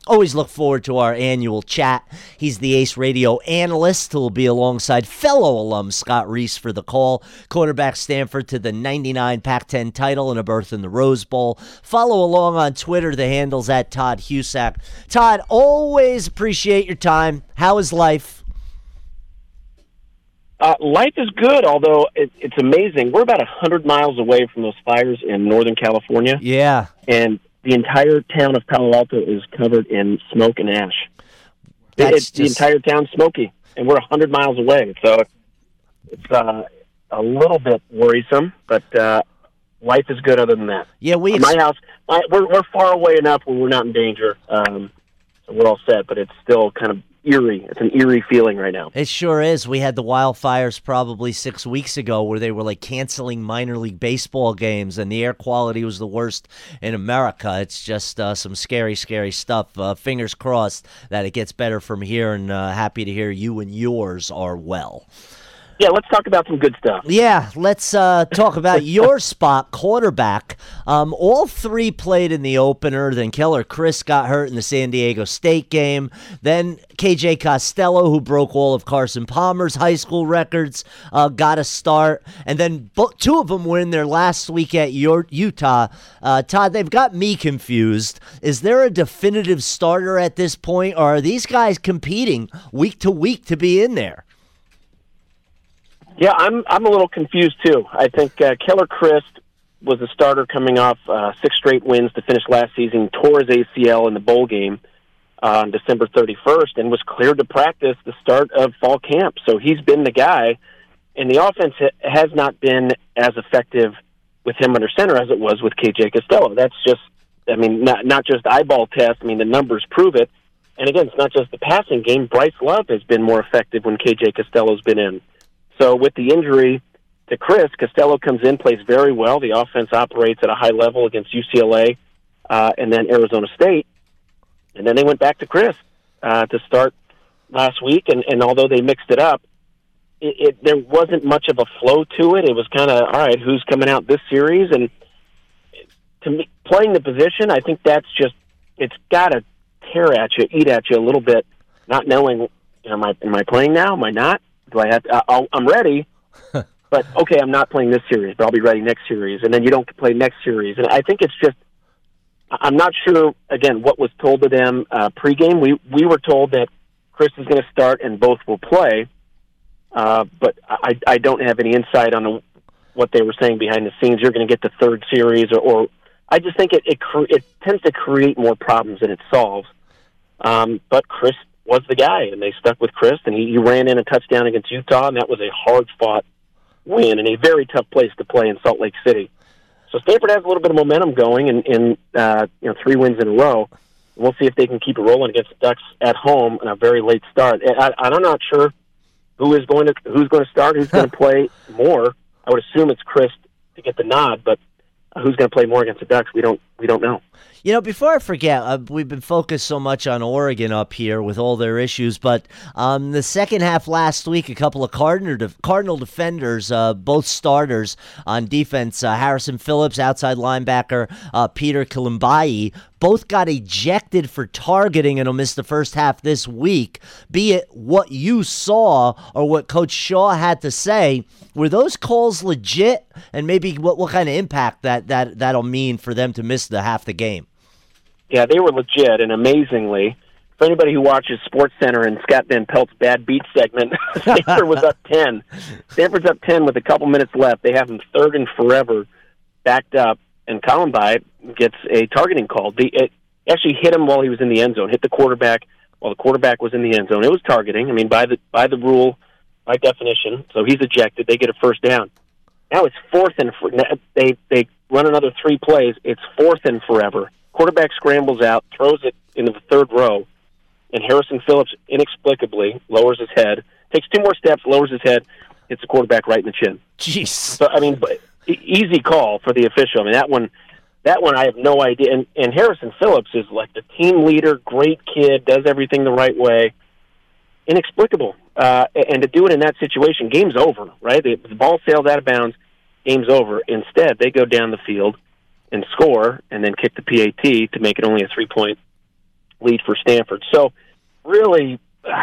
Always look forward to our annual chat. He's the Ace Radio analyst who will be alongside fellow alum Scott Reese for the call. Quarterback Stanford to the 99 Pac-10 title and a berth in the Rose Bowl. Follow along on Twitter. The handle's at Todd Husak. Todd, always appreciate your time. How is life? Life is good, although it's amazing. We're about 100 miles away from those fires in Northern California. Yeah. And the entire town of Palo Alto is covered in smoke and ash. The entire town's smoky, and we're 100 miles away. So it's a little bit worrisome, but life is good other than that. Yeah, my house, we're far away enough where we're not in danger. So we're all set, but it's still kind of eerie. It's an eerie feeling right now. It sure is. We had the wildfires probably 6 weeks ago where they were like canceling minor league baseball games and the air quality was the worst in America. It's just some scary, scary stuff. Fingers crossed that it gets better from here, and happy to hear you and yours are well. Yeah, let's talk about some good stuff. Yeah, let's talk about your spot, quarterback. All three played in the opener. Then Keller Chris got hurt in the San Diego State game. Then KJ Costello, who broke all of Carson Palmer's high school records, got a start. And then two of them were in their last week at Utah. Todd, they've got me confused. Is there a definitive starter at this point, or are these guys competing week to week to be in there? Yeah, I'm a little confused, too. I think Keller Christ was a starter coming off 6 straight wins to finish last season, tore his ACL in the bowl game on December 31st, and was cleared to practice the start of fall camp. So he's been the guy, and the offense has not been as effective with him under center as it was with KJ Costello. That's just, I mean, not just eyeball test. I mean, the numbers prove it. And again, it's not just the passing game. Bryce Love has been more effective when KJ Costello's been in. So with the injury to Chris, Costello comes in, plays very well. The offense operates at a high level against UCLA and then Arizona State. And then they went back to Chris to start last week. And although they mixed it up, there wasn't much of a flow to it. It was kind of, all right, who's coming out this series? And to me, playing the position, I think that's just, it's got to tear at you, eat at you a little bit, not knowing, am I playing now? Am I not? Do I have to, I'm ready, but okay, I'm not playing this series, but I'll be ready next series, and then you don't play next series. And I think it's just, I'm not sure, again, what was told to them pregame. We were told that Chris is going to start and both will play, but I don't have any insight on what they were saying behind the scenes. You're going to get the third series, or I just think it tends to create more problems than it solves. But Chris was the guy, and they stuck with Chris, and he ran in a touchdown against Utah, and that was a hard-fought win in a very tough place to play in Salt Lake City. So Stanford has a little bit of momentum going in 3 wins in a row. We'll see if they can keep it rolling against the Ducks at home in a very late start. I'm not sure who's going to start, who's going to play more. I would assume it's Chris to get the nod, but who's going to play more against the Ducks, we don't know. You know, before I forget, we've been focused so much on Oregon up here with all their issues, but the second half last week, a couple of Cardinal defenders, both starters on defense, Harrison Phillips, outside linebacker, Peter Kalimbayi, both got ejected for targeting and will miss the first half this week. Be it what you saw or what Coach Shaw had to say, were those calls legit? And maybe what kind of impact that'll mean for them to miss half the game? Yeah, they were legit, and amazingly, for anybody who watches SportsCenter and Scott Van Pelt's Bad Beat segment, Stanford was up 10. Stanford's up 10 with a couple minutes left. They have him third and forever backed up, and Columbine gets a targeting call. It actually hit him while he was in the end zone, hit the quarterback while the quarterback was in the end zone. It was targeting, I mean, by the rule, by definition, so he's ejected. They get a first down. Now it's fourth and they run another 3 plays. It's fourth and forever. Quarterback scrambles out, throws it into the third row, and Harrison Phillips inexplicably lowers his head, takes 2 more steps, lowers his head, hits the quarterback right in the chin. Jeez. So, I mean, easy call for the official. I mean, that one I have no idea. And Harrison Phillips is like the team leader, great kid, does everything the right way. Inexplicable. And to do it in that situation, game's over, right? The ball sails out of bounds, game's over. Instead, they go down the field and score, and then kick the PAT to make it only a 3-point lead for Stanford. So really,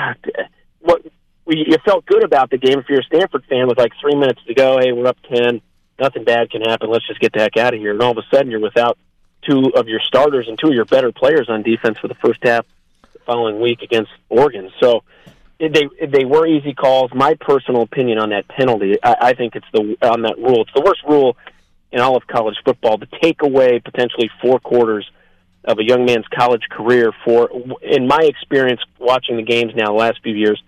you felt good about the game if you're a Stanford fan with like 3 minutes to go. Hey, we're up 10. Nothing bad can happen. Let's just get the heck out of here. And all of a sudden, you're without two of your starters and two of your better players on defense for the first half the following week against Oregon. So they were easy calls. My personal opinion on that penalty, I think it's on that rule. It's the worst rule in all of college football to take away potentially 4 quarters of a young man's college career for, in my experience watching the games now the last few years,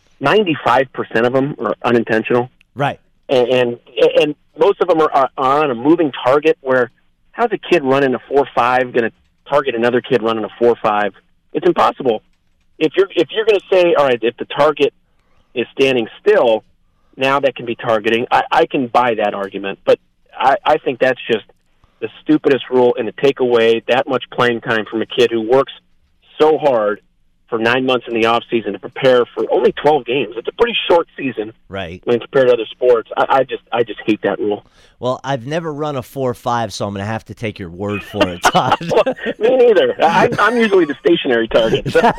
95% of them are unintentional. Right. And most of them are on a moving target where how's a kid running a 4.5 going to target another kid running a 4.5? It's impossible. If you're going to say, all right, if the target is standing still, now that can be targeting. I can buy that argument, but I think that's just the stupidest rule, and to take away that much playing time from a kid who works so hard for 9 months in the off season to prepare for only 12 games. It's a pretty short season, right? When compared to other sports. I just hate that rule. Well, I've never run a 4.5, so I'm going to have to take your word for it, Todd. Well, me neither. I'm usually the stationary target. So.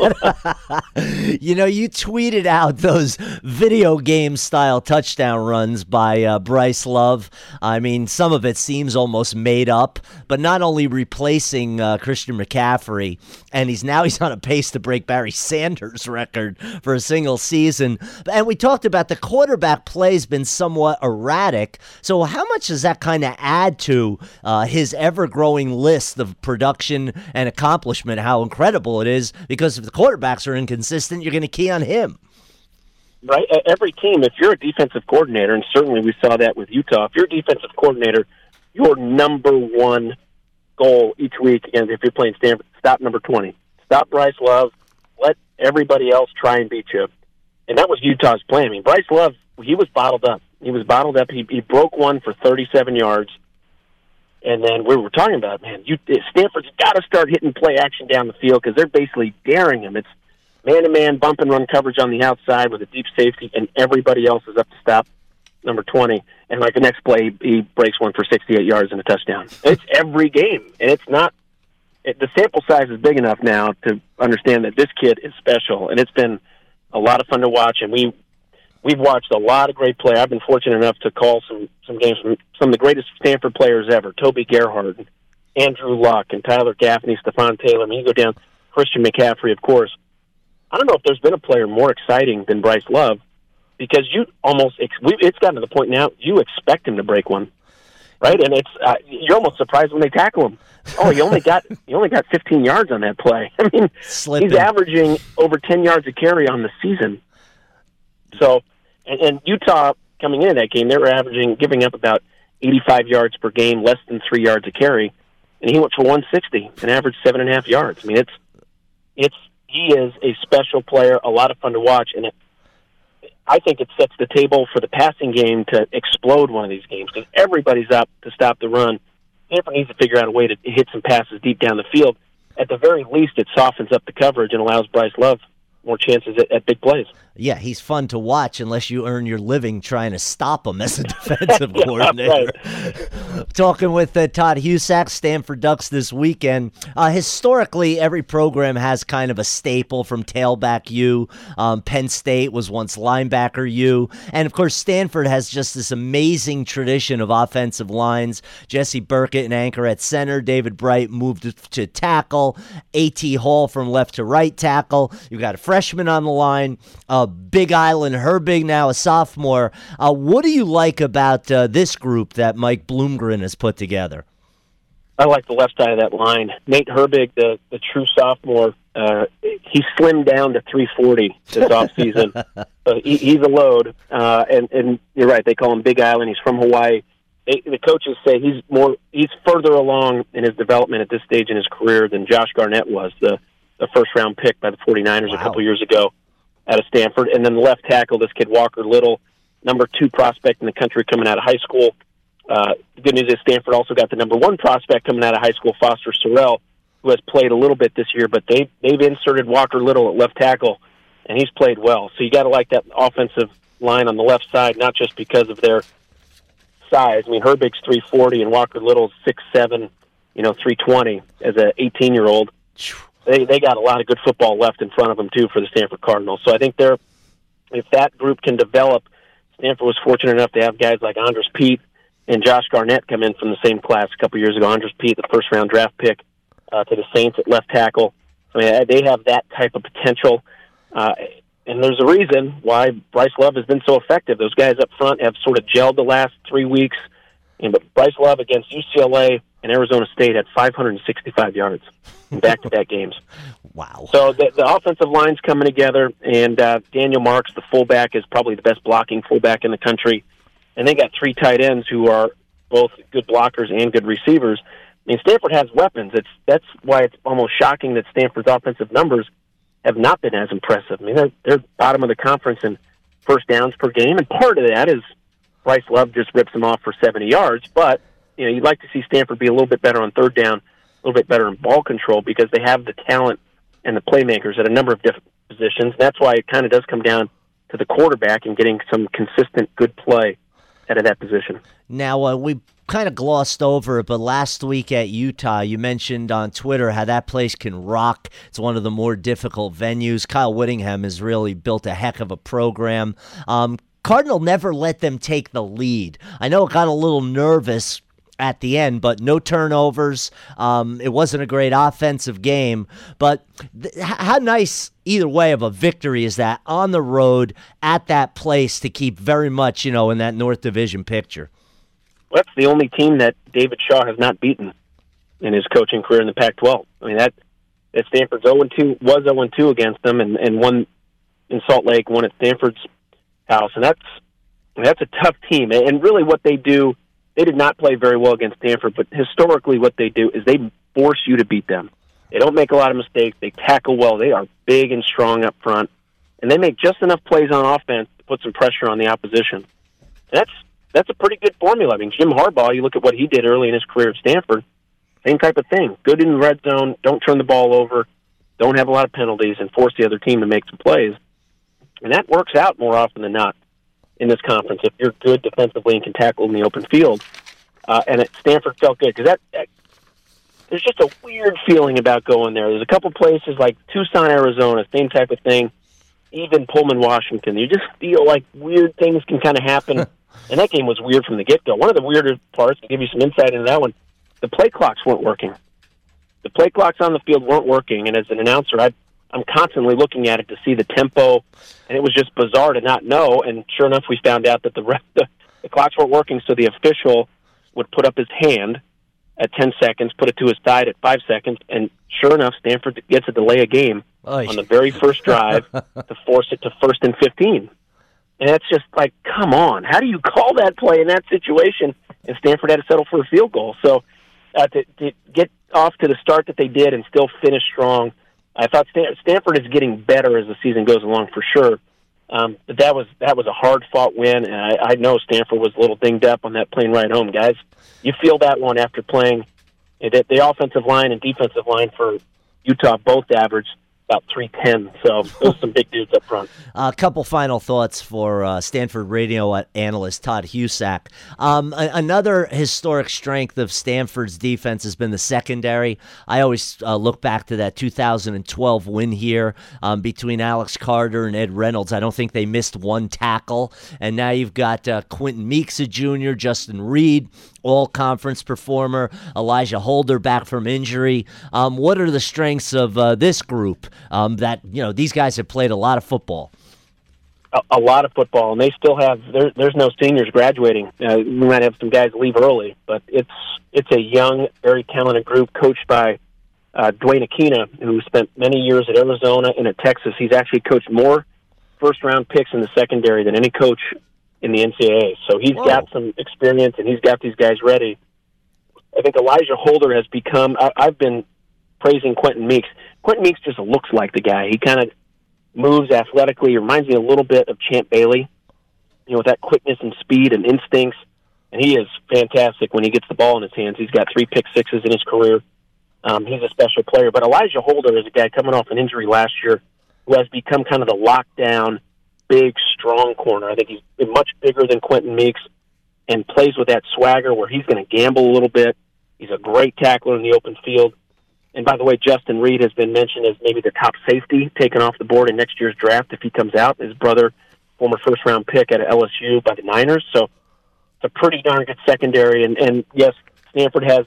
You tweeted out those video game style touchdown runs by Bryce Love. I mean, some of it seems almost made up, but not only replacing Christian McCaffrey, and he's on a pace to break Barry Sanders' record for a single season. And we talked about the quarterback play's been somewhat erratic. So how much does that kind of add to his ever-growing list of production and accomplishment, how incredible it is? Because if the quarterbacks are inconsistent, you're going to key on him. Right. Every team, if you're a defensive coordinator, and certainly we saw that with Utah, if you're a defensive coordinator, your number one goal each week, and if you're playing Stanford, stop number 20. Stop Bryce Love. Let everybody else try and beat you. And that was Utah's plan. I mean, Bryce Love, he was bottled up. He broke one for 37 yards. And then we were talking about, man, Stanford's got to start hitting play action down the field because they're basically daring him. It's man-to-man, bump and run coverage on the outside with a deep safety, and everybody else is up to stop number 20. And like the next play, he breaks one for 68 yards and a touchdown. It's every game. And it's not, the sample size is big enough now to understand that this kid is special. And it's been a lot of fun to watch. And we've watched a lot of great play. I've been fortunate enough to call some games from some of the greatest Stanford players ever, Toby Gerhart, and Andrew Luck, and Tyler Gaffney, Stephon Taylor. I mean, you go down, Christian McCaffrey, of course. I don't know if there's been a player more exciting than Bryce Love, because it's gotten to the point now you expect him to break one, right? And it's you're almost surprised when they tackle him. Oh, he only got 15 yards on that play. I mean, He's averaging over 10 yards a carry on the season. So, and Utah coming into that game, they were giving up about 85 yards per game, less than 3 yards a carry, and he went for 160 and averaged 7.5 yards. I mean, he is a special player, a lot of fun to watch, and I think it sets the table for the passing game to explode one of these games because everybody's up to stop the run. Stanford needs to figure out a way to hit some passes deep down the field. At the very least, it softens up the coverage and allows Bryce Love more chances at big plays. Yeah, he's fun to watch unless you earn your living trying to stop him as a defensive coordinator. Right. Talking with Todd Husak, Stanford Ducks this weekend. Historically, every program has kind of a staple from tailback U. Penn State was once linebacker U. And, of course, Stanford has just this amazing tradition of offensive lines. Jesse Burkett, an anchor at center. David Bright moved to tackle. A.T. Hall from left to right tackle. You've got a freshman on the line. Big Island Herbig, now a sophomore. What do you like about this group that Mike Bloomgren has put together? I like the left side of that line. Nate Herbig, the true sophomore, he slimmed down to 340 this offseason. He's a load, and you're right. They call him Big Island. He's from Hawaii. The coaches say he's further along in his development at this stage in his career than Josh Garnett was, the first-round pick by the 49ers a couple years ago out of Stanford. And then the left tackle, this kid Walker Little, number 2 prospect in the country coming out of high school. The good news is Stanford also got the number 1 prospect coming out of high school, Foster Sorrell, who has played a little bit this year, but they've inserted Walker Little at left tackle, and he's played well. So you got to like that offensive line on the left side, not just because of their size. I mean, Herbig's 340 and Walker Little's 6'7", 320 as an 18-year-old. they got a lot of good football left in front of them, too, for the Stanford Cardinals. So I think if that group can develop, Stanford was fortunate enough to have guys like Andres Pete and Josh Garnett come in from the same class a couple years ago. Andres Pete, the first-round draft pick to the Saints at left tackle. I mean, they have that type of potential. And there's a reason why Bryce Love has been so effective. Those guys up front have sort of gelled the last 3 weeks. But Bryce Love against UCLA and Arizona State had 565 yards in back-to-back games. Wow. So the offensive line's coming together, and Daniel Marks, the fullback, is probably the best blocking fullback in the country. And they got 3 tight ends who are both good blockers and good receivers. I mean, Stanford has weapons. That's why it's almost shocking that Stanford's offensive numbers have not been as impressive. I mean, they're bottom of the conference in first downs per game, and part of that is Bryce Love just rips them off for 70 yards. But you'd like to see Stanford be a little bit better on third down, a little bit better in ball control, because they have the talent and the playmakers at a number of different positions. That's why it kind of does come down to the quarterback and getting some consistent good play out of that position. Now, we kind of glossed over it, but last week at Utah, you mentioned on Twitter how that place can rock. It's one of the more difficult venues. Kyle Whittingham has really built a heck of a program. Cardinal never let them take the lead. I know it got a little nervous at the end, but no turnovers. It wasn't a great offensive game, but how nice either way of a victory is that on the road at that place to keep very much, in that North Division picture. Well, that's the only team that David Shaw has not beaten in his coaching career in the Pac-12. I mean, that Stanford's 0-2 was 0-2 against them, and won in Salt Lake, won at Stanford's house, and that's a tough team. And really, what they do, they did not play very well against Stanford, but historically, what they do is they force you to beat them. They don't make a lot of mistakes. They tackle well. They are big and strong up front, and they make just enough plays on offense to put some pressure on the opposition. That's a pretty good formula. I mean, Jim Harbaugh, you look at what he did early in his career at Stanford, same type of thing. Good in the red zone, don't turn the ball over, don't have a lot of penalties, and force the other team to make some plays. And that works out more often than not in this conference if you're good defensively and can tackle in the open field. And Stanford felt good because there's just a weird feeling about going there. There's a couple places like Tucson, Arizona, same type of thing, even Pullman, Washington. You just feel like weird things can kind of happen. And that game was weird from the get-go. One of the weirder parts, to give you some insight into that one, the play clocks weren't working. The play clocks on the field weren't working, and as an announcer, I'm constantly looking at it to see the tempo, and it was just bizarre to not know. And sure enough, we found out that the clocks weren't working, so the official would put up his hand at 10 seconds, put it to his side at 5 seconds, and sure enough, Stanford gets a delay of game on the very first drive to force it to 1st and 15. And that's just like, come on, how do you call that play in that situation? And Stanford had to settle for a field goal. So to get off to the start that they did and still finish strong, I thought Stanford is getting better as the season goes along for sure. But that was a hard-fought win, and I know Stanford was a little dinged up on that plane ride home, guys. You feel that one after playing. The offensive line and defensive line for Utah both averaged about 310, so those some big dudes up front. A couple final thoughts for Stanford radio analyst Todd Husak. Another historic strength of Stanford's defense has been the secondary. I always look back to that 2012 win here between Alex Carter and Ed Reynolds. I don't think they missed one tackle, and now you've got Quentin Meeks, a junior, Justin Reed, all-conference performer, Elijah Holder back from injury. What are the strengths of this group that, these guys have played a lot of football? A lot of football, and they still have, there's no seniors graduating. We might have some guys leave early, but it's a young, very talented group coached by Dwayne Aquina, who spent many years at Arizona and at Texas. He's actually coached more first-round picks in the secondary than any coach in the NCAA. So he's got some experience, and he's got these guys ready. I think Elijah Holder has become, I've been praising Quentin Meeks. Quentin Meeks just looks like the guy. He kind of moves athletically. He reminds me a little bit of Champ Bailey, with that quickness and speed and instincts. And he is fantastic when he gets the ball in his hands. He's got 3 pick sixes in his career. He's a special player. But Elijah Holder is a guy coming off an injury last year who has become kind of the lockdown, big, strong corner. I think he's been much bigger than Quentin Meeks and plays with that swagger where he's going to gamble a little bit. He's a great tackler in the open field. And by the way, Justin Reed has been mentioned as maybe the top safety taken off the board in next year's draft if he comes out. His brother, former first-round pick at LSU by the Niners. So it's a pretty darn good secondary. And yes, Stanford has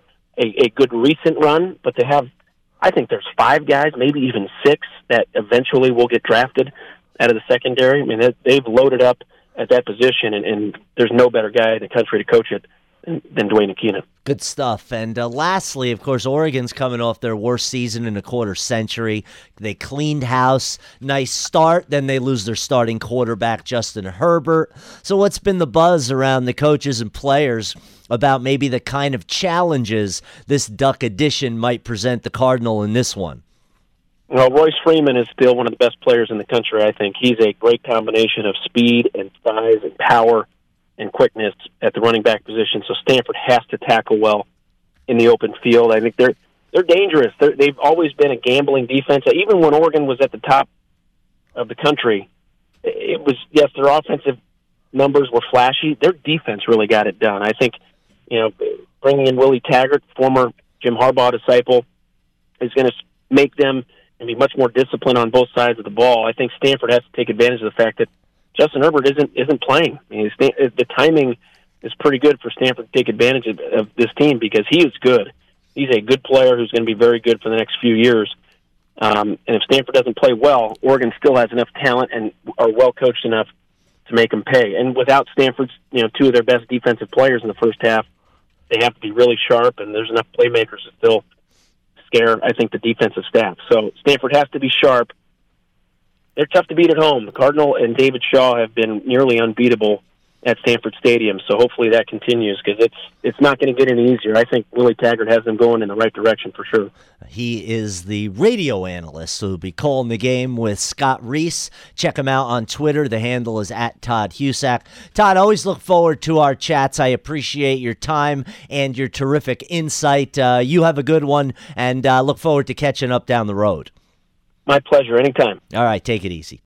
a good recent run, but they have, I think there's 5 guys, maybe even 6, that eventually will get drafted out of the secondary. I mean, they've loaded up at that position, and there's no better guy in the country to coach it than Dwayne Aquino. Good stuff. And lastly, of course, Oregon's coming off their worst season in a quarter century. They cleaned house. Nice start. Then they lose their starting quarterback, Justin Herbert. So what's been the buzz around the coaches and players about maybe the kind of challenges this Duck edition might present the Cardinal in this one? Well, Royce Freeman is still one of the best players in the country, I think. He's a great combination of speed and size and power and quickness at the running back position. So Stanford has to tackle well in the open field. I think they're dangerous. They've always been a gambling defense. Even when Oregon was at the top of the country, it was, yes, their offensive numbers were flashy. Their defense really got it done. I think, bringing in Willie Taggart, former Jim Harbaugh disciple, is going to make them and be much more disciplined on both sides of the ball. I think Stanford has to take advantage of the fact that Justin Herbert isn't playing. I mean, the timing is pretty good for Stanford to take advantage of this team because he is good. He's a good player who's going to be very good for the next few years. And if Stanford doesn't play well, Oregon still has enough talent and are well coached enough to make them pay. And without Stanford's, 2 of their best defensive players in the first half, they have to be really sharp, and there's enough playmakers to still scare, I think, the defensive staff. So Stanford has to be sharp. They're tough to beat at home. The Cardinal and David Shaw have been nearly unbeatable at Stanford Stadium, so hopefully that continues because it's not going to get any easier. I think Willie Taggart has them going in the right direction for sure. He is the radio analyst who will be calling the game with Scott Reese. Check him out on Twitter. The handle is @ToddHusak. Todd, always look forward to our chats. I appreciate your time and your terrific insight. You have a good one, and look forward to catching up down the road. My pleasure. Anytime. All right, take it easy.